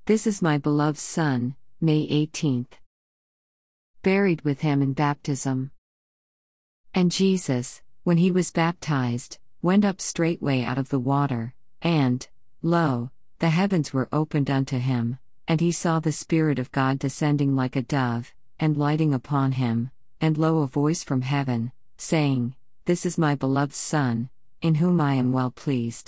This is my beloved Son, May 18th. Buried with him in baptism. And Jesus, when he was baptized, went up straightway out of the water, and, lo, the heavens were opened unto him, and he saw the Spirit of God descending like a dove, and lighting upon him, and lo, a voice from heaven, saying, This is my beloved Son, in whom I am well pleased.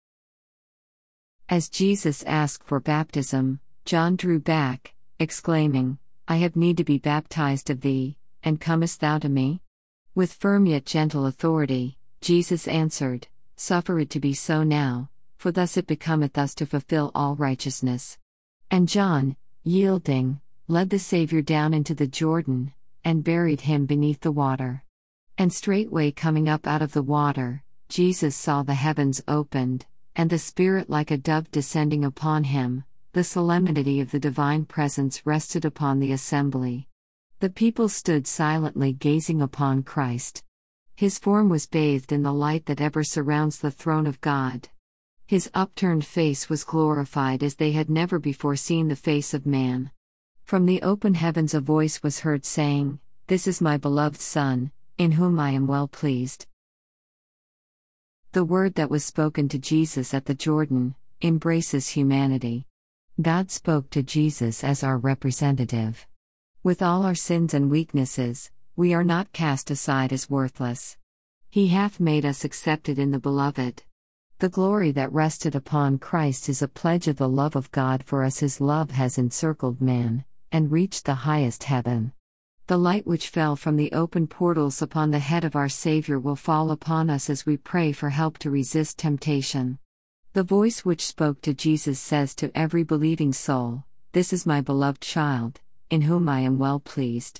As Jesus asked for baptism, John drew back, exclaiming, I have need to be baptized of thee, and comest thou to me? With firm yet gentle authority, Jesus answered, Suffer it to be so now, for thus it becometh us to fulfill all righteousness. And John, yielding, led the Saviour down into the Jordan, and buried him beneath the water. And straightway coming up out of the water, Jesus saw the heavens opened, and the Spirit like a dove descending upon him. The solemnity of the divine presence rested upon the assembly. The people stood silently gazing upon Christ. His form was bathed in the light that ever surrounds the throne of God. His upturned face was glorified as they had never before seen the face of man. From the open heavens a voice was heard saying, This is my beloved Son, in whom I am well pleased. The word that was spoken to Jesus at the Jordan embraces humanity. God spoke to Jesus as our representative. With all our sins and weaknesses, we are not cast aside as worthless. He hath made us accepted in the Beloved. The glory that rested upon Christ is a pledge of the love of God for us. His love has encircled man, and reached the highest heaven. The light which fell from the open portals upon the head of our Savior will fall upon us as we pray for help to resist temptation. The voice which spoke to Jesus says to every believing soul, This is my beloved child, in whom I am well pleased.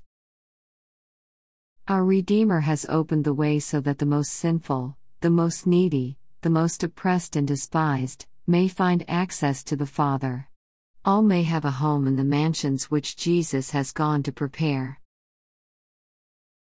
Our Redeemer has opened the way so that the most sinful, the most needy, the most oppressed and despised, may find access to the Father. All may have a home in the mansions which Jesus has gone to prepare.